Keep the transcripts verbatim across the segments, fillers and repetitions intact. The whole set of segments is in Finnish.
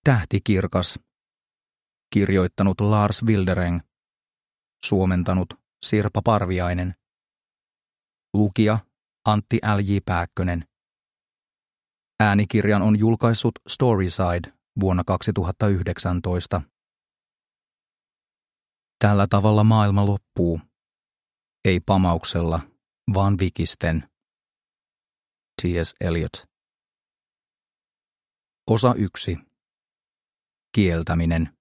Tähtikirkas. Kirjoittanut Lars Wildereng. Suomentanut Sirpa Parviainen. Lukija Antti L J Pääkkönen. Äänikirjan on julkaissut Storyside vuonna kaksituhattayhdeksäntoista. Tällä tavalla maailma loppuu. Ei pamauksella, vaan vikisten. T S Eliot. Osa yksi. Kieltäminen.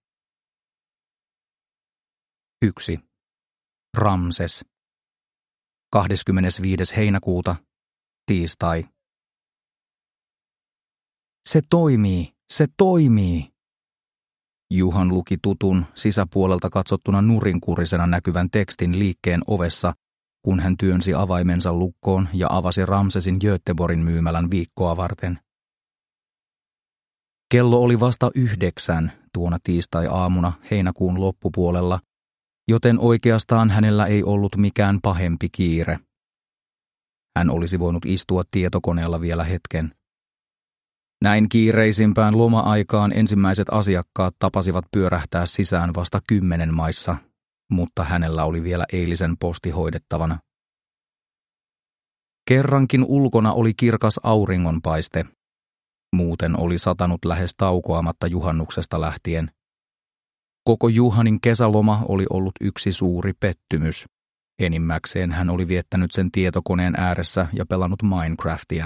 yksi. Ramses. kahdeskymmenesviides heinäkuuta, tiistai. Se toimii, se toimii. Juhan luki tutun, sisäpuolelta katsottuna nurinkurisena näkyvän tekstin liikkeen ovessa, kun hän työnsi avaimensa lukkoon ja avasi Ramsesin Göteborgin myymälän viikkoa varten. Kello oli vasta yhdeksän tuona tiistai-aamuna heinäkuun loppupuolella, joten oikeastaan hänellä ei ollut mikään pahempi kiire. Hän olisi voinut istua tietokoneella vielä hetken. Näin kiireisimpään loma-aikaan ensimmäiset asiakkaat tapasivat pyörähtää sisään vasta kymmenen maissa, mutta hänellä oli vielä eilisen posti hoidettavana. Kerrankin ulkona oli kirkas auringonpaiste. Muuten oli satanut lähes taukoamatta juhannuksesta lähtien. Koko Juhanin kesäloma oli ollut yksi suuri pettymys. Enimmäkseen hän oli viettänyt sen tietokoneen ääressä ja pelannut Minecraftia.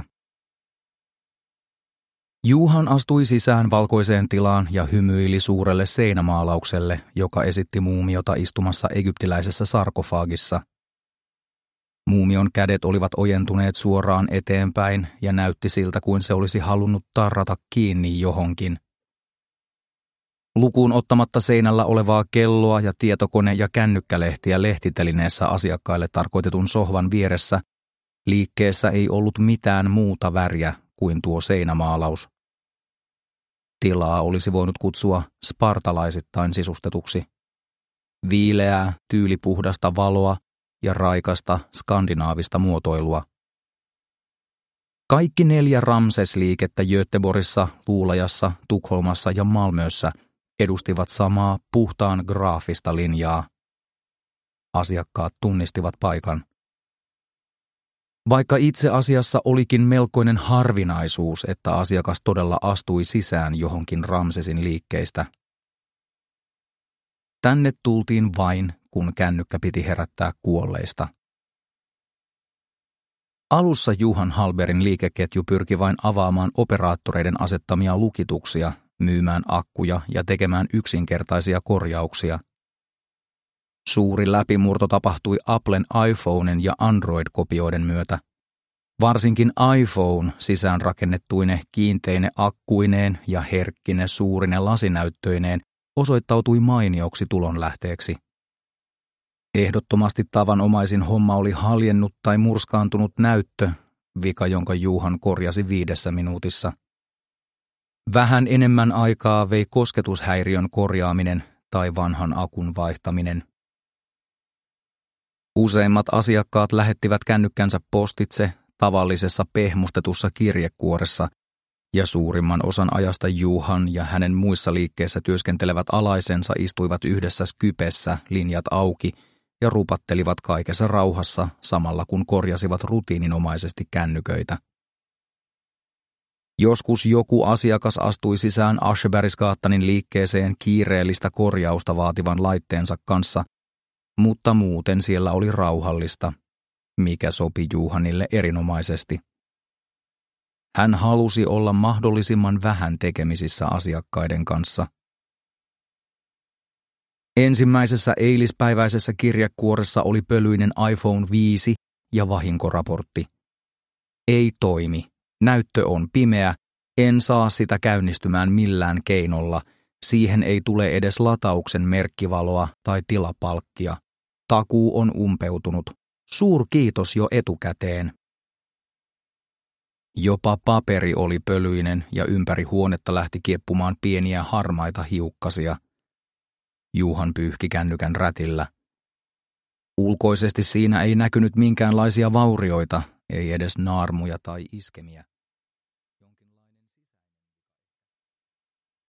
Juhan astui sisään valkoiseen tilaan ja hymyili suurelle seinämaalaukselle, joka esitti muumiota istumassa egyptiläisessä sarkofaagissa. Muumion kädet olivat ojentuneet suoraan eteenpäin ja näytti siltä kuin se olisi halunnut tarrata kiinni johonkin. Lukuun ottamatta seinällä olevaa kelloa ja tietokone- ja kännykkälehtiä lehtitelineessä asiakkaille tarkoitetun sohvan vieressä, liikkeessä ei ollut mitään muuta väriä kuin tuo seinämaalaus. Tilaa olisi voinut kutsua spartalaisittain sisustetuksi. Viileää, tyylipuhdasta valoa ja raikasta skandinaavista muotoilua. Kaikki neljä Ramses-liikettä Göteborgissa, Luulajassa, Tukholmassa ja Malmössä edustivat samaa puhtaan graafista linjaa. Asiakkaat tunnistivat paikan. Vaikka itse asiassa olikin melkoinen harvinaisuus, että asiakas todella astui sisään johonkin Ramsesin liikkeistä. Tänne tultiin vain, kun kännykkä piti herättää kuolleista. Alussa Johan Halberin liikeketju pyrki vain avaamaan operaattoreiden asettamia lukituksia, myymään akkuja ja tekemään yksinkertaisia korjauksia. Suuri läpimurto tapahtui Applen iPhonen ja Android-kopioiden myötä. Varsinkin iPhone sisäänrakennettuine kiinteine akkuineen ja herkkine suurine lasinäyttöineen osoittautui mainioksi tulonlähteeksi. Ehdottomasti tavanomaisin homma oli haljennut tai murskaantunut näyttö, vika jonka Johan korjasi viidessä minuutissa. Vähän enemmän aikaa vei kosketushäiriön korjaaminen tai vanhan akun vaihtaminen. Useimmat asiakkaat lähettivät kännykkänsä postitse tavallisessa pehmustetussa kirjekuoressa, ja suurimman osan ajasta Johan ja hänen muissa liikkeissä työskentelevät alaisensa istuivat yhdessä Skypessä linjat auki ja rupattelivat kaikessa rauhassa samalla kun korjasivat rutiininomaisesti kännyköitä. Joskus joku asiakas astui sisään Aschebergsgatanin liikkeeseen kiireellistä korjausta vaativan laitteensa kanssa, mutta muuten siellä oli rauhallista, mikä sopi Johanille erinomaisesti. Hän halusi olla mahdollisimman vähän tekemisissä asiakkaiden kanssa. Ensimmäisessä eilispäiväisessä kirjekuoressa oli pölyinen iPhone viisi ja vahinkoraportti. Ei toimi. Näyttö on pimeä. En saa sitä käynnistymään millään keinolla. Siihen ei tule edes latauksen merkkivaloa tai tilapalkkia. Takuu on umpeutunut. Suurkiitos jo etukäteen. Jopa paperi oli pölyinen ja ympäri huonetta lähti kieppumaan pieniä harmaita hiukkasia. Johan pyyhki kännykän rätillä. Ulkoisesti siinä ei näkynyt minkäänlaisia vaurioita, ei edes naarmuja tai iskemiä.